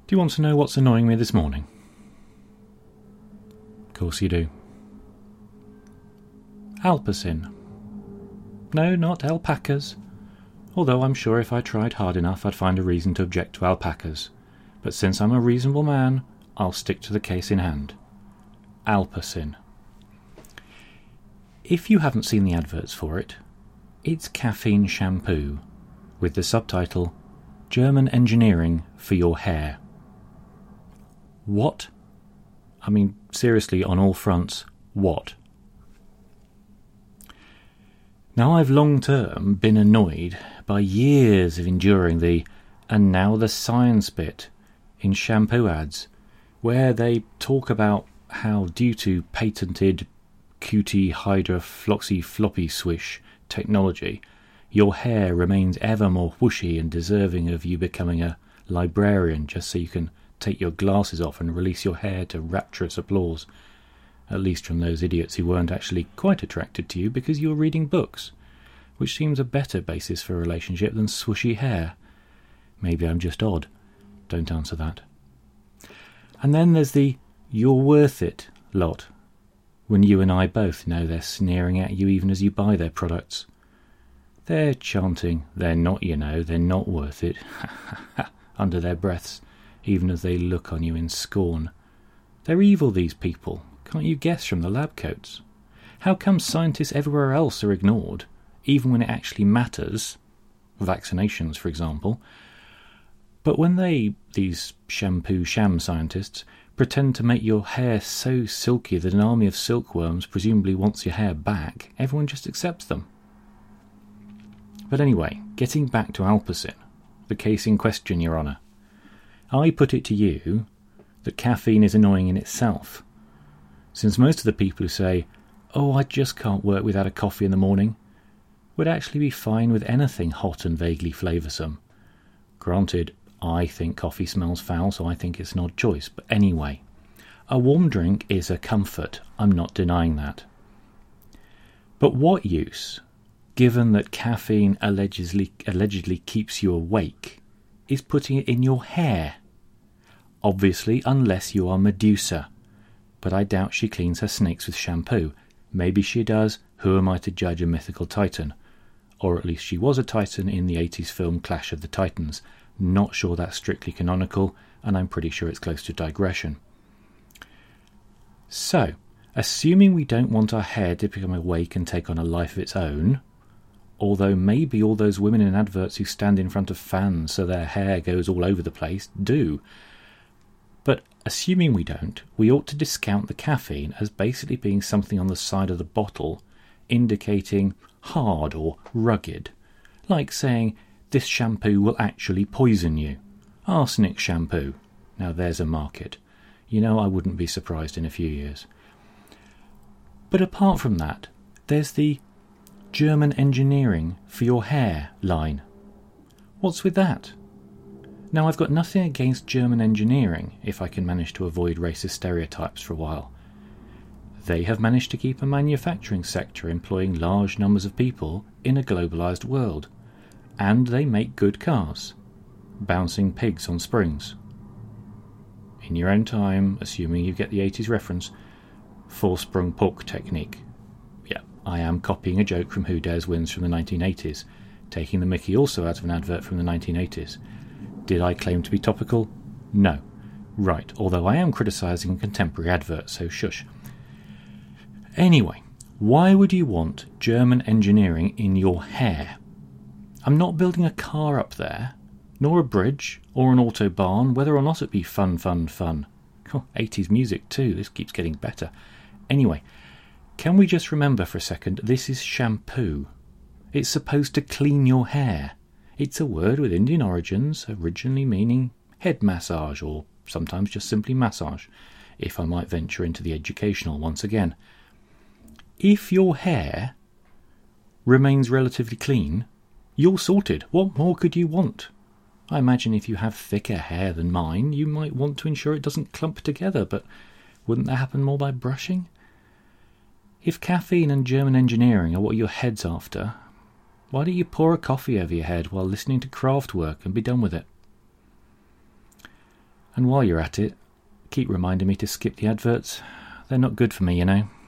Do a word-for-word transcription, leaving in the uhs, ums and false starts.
Do you want to know what's annoying me this morning? Of course you do. Alpacin. No, not alpacas. Although I'm sure if I tried hard enough I'd find a reason to object to alpacas. But since I'm a reasonable man, I'll stick to the case in hand. Alpacin. If you haven't seen the adverts for it, it's caffeine shampoo with the subtitle German Engineering for Your Hair. What? I mean, seriously, on all fronts, what? Now, I've long-term been annoyed by years of enduring the "and now the science bit" in shampoo ads, where they talk about how due to patented Cutie Hydra Floxy Floppy Swish technology, your hair remains ever more whooshy and deserving of you becoming a librarian just so you can take your glasses off and release your hair to rapturous applause, at least from those idiots who weren't actually quite attracted to you because you were reading books, which seems a better basis for a relationship than swooshy hair. Maybe I'm just odd. Don't answer that. And then there's the "you're worth it" lot, when you and I both know they're sneering at you even as you buy their products. They're chanting, "They're not, you know, they're not worth it," under their breaths, even as they look on you in scorn. They're evil, these people. Can't you guess from the lab coats? How come scientists everywhere else are ignored, even when it actually matters? Vaccinations, for example. But when they, these shampoo sham scientists, pretend to make your hair so silky that an army of silkworms presumably wants your hair back, everyone just accepts them. But anyway, getting back to Alpacin, the case in question, Your Honour. I put it to you that caffeine is annoying in itself, since most of the people who say, "Oh, I just can't work without a coffee in the morning," would actually be fine with anything hot and vaguely flavoursome. Granted, I think coffee smells foul, so I think it's an odd choice. But anyway, a warm drink is a comfort. I'm not denying that. But what use, given that caffeine allegedly, allegedly keeps you awake, is putting it in your hair? Obviously, unless you are Medusa. But I doubt she cleans her snakes with shampoo. Maybe she does. Who am I to judge a mythical titan? Or at least she was a titan in the eighties film Clash of the Titans. Not sure that's strictly canonical, and I'm pretty sure it's close to digression. So, assuming we don't want our hair to become awake and take on a life of its own, although maybe all those women in adverts who stand in front of fans so their hair goes all over the place do, but assuming we don't, we ought to discount the caffeine as basically being something on the side of the bottle indicating hard or rugged, like saying, "This shampoo will actually poison you." Arsenic shampoo. Now there's a market. You know, I wouldn't be surprised in a few years. But apart from that, there's the German Engineering for Your Hair line. What's with that? Now, I've got nothing against German engineering, if I can manage to avoid racist stereotypes for a while. They have managed to keep a manufacturing sector employing large numbers of people in a globalised world. And they make good cars. Bouncing pigs on springs. In your own time, assuming you get the eighties reference, four-sprung pork technique. Yeah, I am copying a joke from Who Dares Wins from the nineteen eighties, taking the mickey also out of an advert from the nineteen eighties. Did I claim to be topical? No. Right, although I am criticising a contemporary advert, so shush. Anyway, why would you want German engineering in your hair? I'm not building a car up there, nor a bridge, or an autobahn, whether or not it be fun, fun, fun. Oh, eighties music too, this keeps getting better. Anyway, can we just remember for a second, this is shampoo. It's supposed to clean your hair. It's a word with Indian origins, originally meaning head massage, or sometimes just simply massage, if I might venture into the educational once again. If your hair remains relatively clean, you're sorted. What more could you want? I imagine if you have thicker hair than mine, you might want to ensure it doesn't clump together, but wouldn't that happen more by brushing? If caffeine and German engineering are what your head's after, why don't you pour a coffee over your head while listening to Kraftwerk and be done with it? And while you're at it, keep reminding me to skip the adverts. They're not good for me, you know.